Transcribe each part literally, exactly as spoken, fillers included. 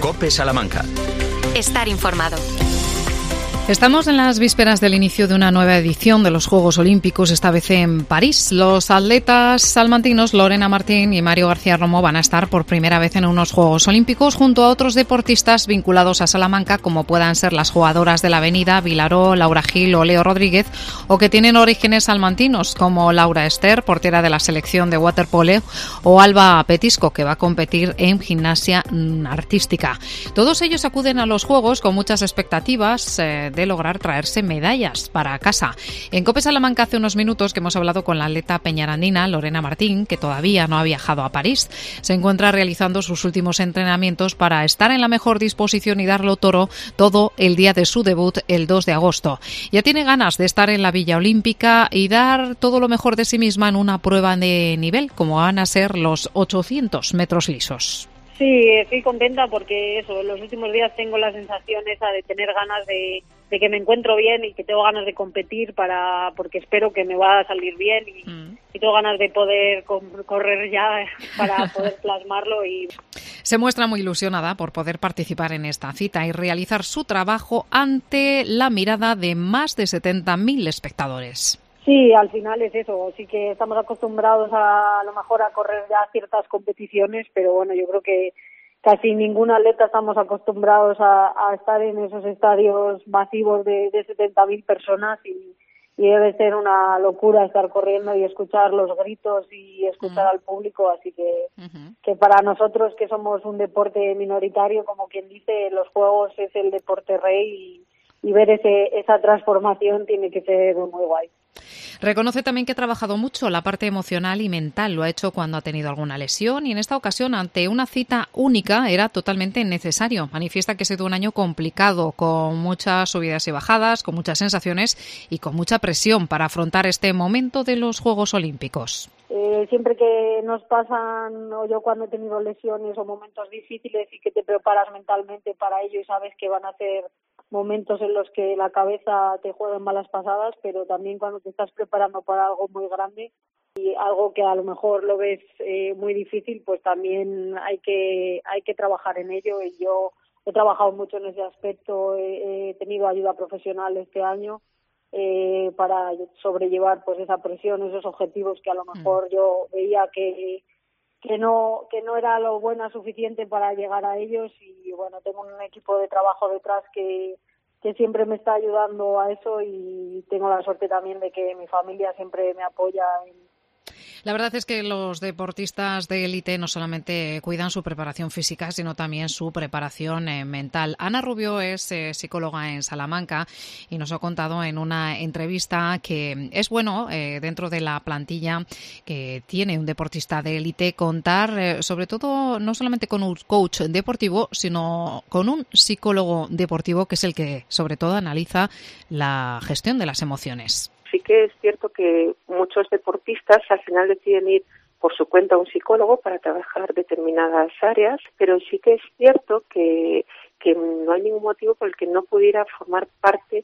COPE Salamanca. Estar informado. Estamos en las vísperas del inicio de una nueva edición de los Juegos Olímpicos, esta vez en París. Los atletas salmantinos Lorena Martín y Mario García Romo van a estar por primera vez en unos Juegos Olímpicos junto a otros deportistas vinculados a Salamanca, como puedan ser las jugadoras de la Avenida, Vilaró, Laura Gil o Leo Rodríguez, o que tienen orígenes salmantinos, como Laura Ester, portera de la selección de waterpolo, o Alba Petisco, que va a competir en gimnasia artística. Todos ellos acuden a los Juegos con muchas expectativas eh, de lograr traerse medallas para casa. En COPE Salamanca hace unos minutos que hemos hablado con la atleta peñarandina Lorena Martín, que todavía no ha viajado a París. Se encuentra realizando sus últimos entrenamientos para estar en la mejor disposición y darlo toro todo el día de su debut, el dos de agosto. Ya tiene ganas de estar en la Villa Olímpica y dar todo lo mejor de sí misma en una prueba de nivel, como van a ser los ochocientos metros lisos. Sí, estoy contenta porque eso, en los últimos días tengo la sensación esa de tener ganas de, de que me encuentro bien y que tengo ganas de competir para porque espero que me va a salir bien y, mm. y tengo ganas de poder com- correr ya para poder plasmarlo. Y se muestra muy ilusionada por poder participar en esta cita y realizar su trabajo ante la mirada de más de setenta mil espectadores. Sí, al final es eso, sí que estamos acostumbrados a, a lo mejor a correr ya ciertas competiciones, pero bueno, yo creo que casi ningún atleta estamos acostumbrados a, a estar en esos estadios masivos de, de setenta mil personas y, y debe ser una locura estar corriendo y escuchar los gritos y escuchar uh-huh. al público, así que, uh-huh. que para nosotros que somos un deporte minoritario, como quien dice, los Juegos es el deporte rey y, y ver ese, esa transformación tiene que ser muy guay. Reconoce también que ha trabajado mucho la parte emocional y mental. Lo ha hecho cuando ha tenido alguna lesión y en esta ocasión, ante una cita única, era totalmente necesario. Manifiesta que ha sido un año complicado, con muchas subidas y bajadas, con muchas sensaciones y con mucha presión para afrontar este momento de los Juegos Olímpicos. Eh, siempre que nos pasan, o yo cuando he tenido lesiones o momentos difíciles y que te preparas mentalmente para ello y sabes que van a ser momentos en los que la cabeza te juega en malas pasadas, pero también cuando te estás preparando para algo muy grande y algo que a lo mejor lo ves eh, muy difícil, pues también hay que hay que trabajar en ello. Y yo he trabajado mucho en ese aspecto, he, he tenido ayuda profesional este año eh, para sobrellevar pues esa presión, esos objetivos que a lo mejor yo veía que que no que no era lo buena suficiente para llegar a ellos. Y bueno, tengo un equipo de trabajo detrás que que siempre me está ayudando a eso y tengo la suerte también de que mi familia siempre me apoya en La verdad es que los deportistas de élite no solamente cuidan su preparación física, sino también su preparación eh, mental. Ana Rubio es eh, psicóloga en Salamanca y nos ha contado en una entrevista que es bueno, eh, dentro de la plantilla que tiene un deportista de élite, contar eh, sobre todo no solamente con un coach deportivo, sino con un psicólogo deportivo que es el que sobre todo analiza la gestión de las emociones. Sí que es cierto que muchos deportistas al final deciden ir por su cuenta a un psicólogo para trabajar determinadas áreas, pero sí que es cierto que, que no hay ningún motivo por el que no pudiera formar parte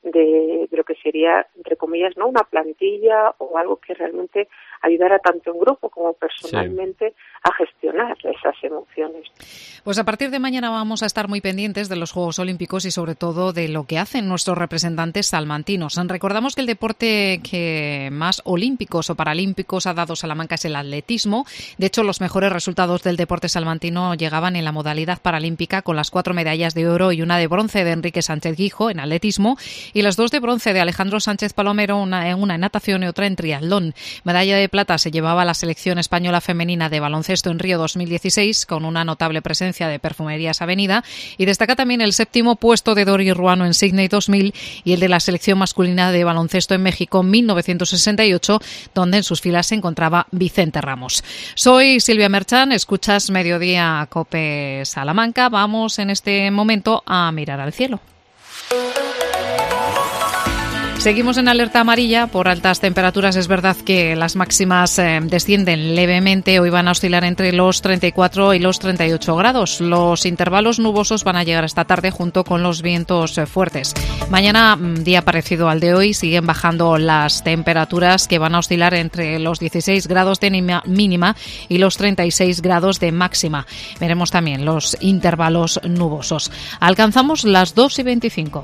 de, de lo que sería, entre comillas, no una plantilla o algo que realmente ayudara tanto en grupo como personalmente sí. a gestionar esas emociones. Pues a partir de mañana vamos a estar muy pendientes de los Juegos Olímpicos y sobre todo de lo que hacen nuestros representantes salmantinos. Recordamos que el deporte que más olímpicos o paralímpicos ha dado Salamanca es el atletismo. De hecho, los mejores resultados del deporte salmantino llegaban en la modalidad paralímpica, con las cuatro medallas de oro y una de bronce de Enrique Sánchez Guijo en atletismo y las dos de bronce de Alejandro Sánchez Palomero, una, una en natación y otra en triatlón. Medalla de plata se llevaba la selección española femenina de baloncesto en Río dos mil dieciséis, con una notable presencia de Perfumerías Avenida, y destaca también el séptimo puesto de Dori Ruano en Sydney dos mil y el de la selección masculina de baloncesto en México en mil novecientos sesenta y ocho, donde en sus filas se encontraba Vicente Ramos. Soy Silvia Merchán, escuchas Mediodía COPE Salamanca. Vamos en este momento a mirar al cielo. Seguimos en alerta amarilla por altas temperaturas. Es verdad que las máximas eh, descienden levemente. Hoy van a oscilar entre los treinta y cuatro y los treinta y ocho grados. Los intervalos nubosos van a llegar esta tarde junto con los vientos eh, fuertes. Mañana, día parecido al de hoy, siguen bajando las temperaturas que van a oscilar entre los dieciséis grados de mínima y los treinta y seis grados de máxima. Veremos también los intervalos nubosos. Alcanzamos las dos y veinticinco.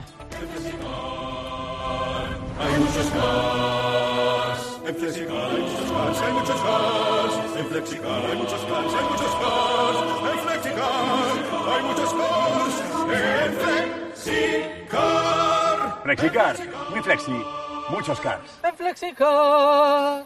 Hay muchos cars, en Flexicar hay muchos cars, hay muchos cars, en Flexicar hay muchos cars, hay muchos cars, en Flexicar hay muchos cars, en Flexicar. Flexicar, muy flexi, muchos cars. En Flexicar.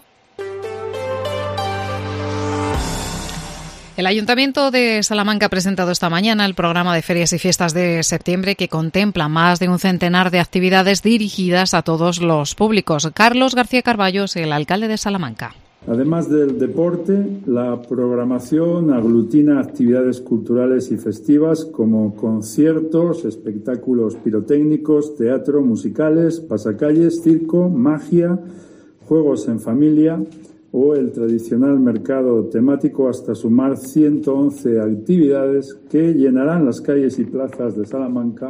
El Ayuntamiento de Salamanca ha presentado esta mañana el programa de ferias y fiestas de septiembre que contempla más de un centenar de actividades dirigidas a todos los públicos. Carlos García Carballo es el alcalde de Salamanca. Además del deporte, la programación aglutina actividades culturales y festivas como conciertos, espectáculos pirotécnicos, teatro, musicales, pasacalles, circo, magia, juegos en familia o el tradicional mercado temático, hasta sumar ciento once actividades que llenarán las calles y plazas de Salamanca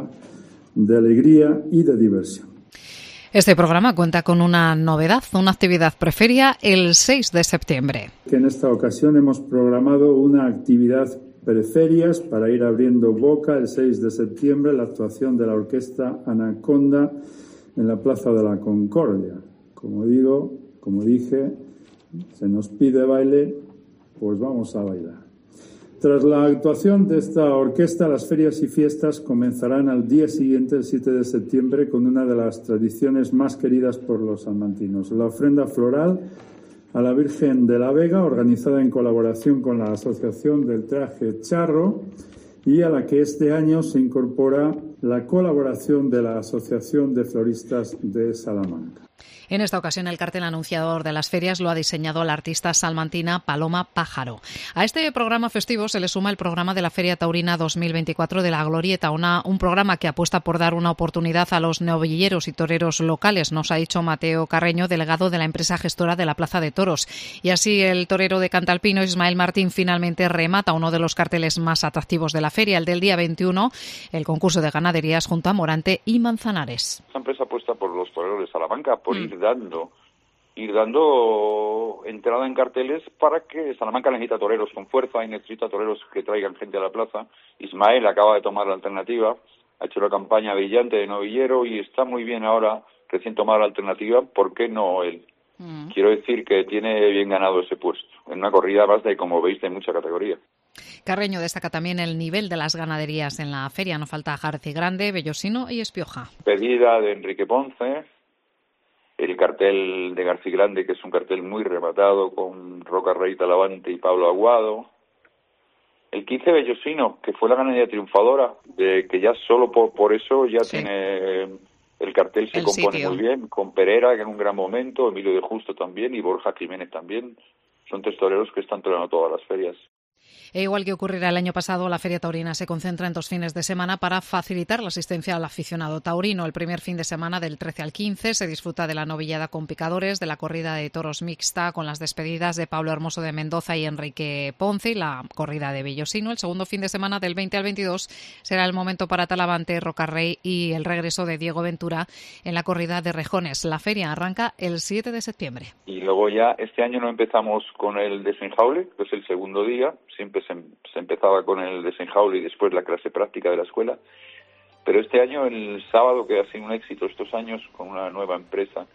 de alegría y de diversión. Este programa cuenta con una novedad, una actividad preferia el seis de septiembre. Que en esta ocasión hemos programado una actividad preferias para ir abriendo boca el seis de septiembre, la actuación de la orquesta Anaconda en la Plaza de la Concordia. Como digo, como dije, se nos pide baile, pues vamos a bailar. Tras la actuación de esta orquesta, las ferias y fiestas comenzarán al día siguiente, el siete de septiembre, con una de las tradiciones más queridas por los salmantinos, la ofrenda floral a la Virgen de la Vega, organizada en colaboración con la Asociación del Traje Charro, y a la que este año se incorpora la colaboración de la Asociación de Floristas de Salamanca. En esta ocasión, el cartel anunciador de las ferias lo ha diseñado la artista salmantina Paloma Pájaro. A este programa festivo se le suma el programa de la Feria Taurina dos mil veinticuatro de la Glorieta, una, un programa que apuesta por dar una oportunidad a los novilleros y toreros locales, nos ha dicho Mateo Carreño, delegado de la empresa gestora de la Plaza de Toros. Y así el torero de Cantalpino, Ismael Martín, finalmente remata uno de los carteles más atractivos de la feria, el del día veintiuno, el concurso de ganaderías junto a Morante y Manzanares. Esta empresa apuesta por los toreros de Salamanca, por mm. ir dando ir dando entrada en carteles para que Salamanca necesita toreros con fuerza y necesita toreros que traigan gente a la plaza. Ismael acaba de tomar la alternativa, ha hecho una campaña brillante de novillero y está muy bien ahora, recién tomada la alternativa, ¿por qué no él? Mm. Quiero decir que tiene bien ganado ese puesto, en una corrida más de, como veis, de mucha categoría. Carreño destaca también el nivel de las ganaderías en la feria, no falta Jarci Grande, Bellosino y Espioja. Pedida de Enrique Ponce, el cartel de García Grande, que es un cartel muy rematado, con Roca Rey Talavante y Pablo Aguado. El quince Bellosino, que fue la ganadería triunfadora, de que ya solo por, por eso ya sí. tiene el cartel, se el compone sitio. Muy bien, con Pereira, que en un gran momento, Emilio de Justo también, y Borja Jiménez también. Son tres toreros que están toreando todas las ferias. E igual que ocurrirá el año pasado, la Feria Taurina se concentra en dos fines de semana para facilitar la asistencia al aficionado taurino. El primer fin de semana, del trece al quince, se disfruta de la novillada con picadores, de la corrida de toros mixta con las despedidas de Pablo Hermoso de Mendoza y Enrique Ponce y la corrida de Bellosino. El segundo fin de semana, del veinte al veintidós, será el momento para Talavante, Rocarrey y el regreso de Diego Ventura en la corrida de rejones. La feria arranca el siete de septiembre. Y luego ya este año no empezamos con el desenjaule, que es el segundo día. Siempre se, se empezaba con el desenjaule y después la clase práctica de la escuela. Pero este año, el sábado, que ha sido un éxito estos años con una nueva empresa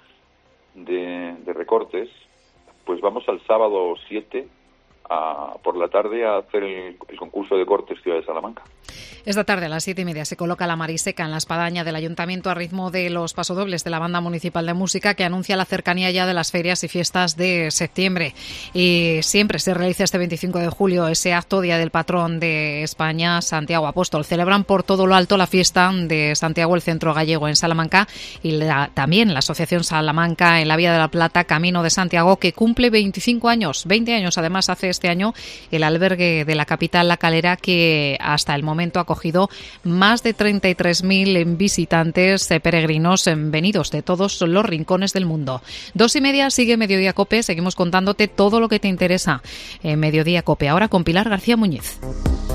de, de recortes, pues vamos al sábado siete a, por la tarde a hacer el, el concurso de cortes Ciudad de Salamanca. Esta tarde a las siete y media se coloca la mariseca en la espadaña del Ayuntamiento a ritmo de los pasodobles de la Banda Municipal de Música, que anuncia la cercanía ya de las ferias y fiestas de septiembre. Y siempre se realiza este veinticinco de julio ese acto, Día del Patrón de España, Santiago Apóstol. Celebran por todo lo alto la fiesta de Santiago, el Centro Gallego en Salamanca, y la, también la Asociación Salamanca en la Vía de la Plata, Camino de Santiago, que cumple veinticinco años, veinte años además hace este año el albergue de la capital, La Calera, que hasta el momento ha acogido más de treinta y tres mil visitantes eh, peregrinos eh, venidos de todos los rincones del mundo. Dos y media sigue Mediodía COPE. Seguimos contándote todo lo que te interesa en Mediodía COPE. Ahora con Pilar García Muñiz.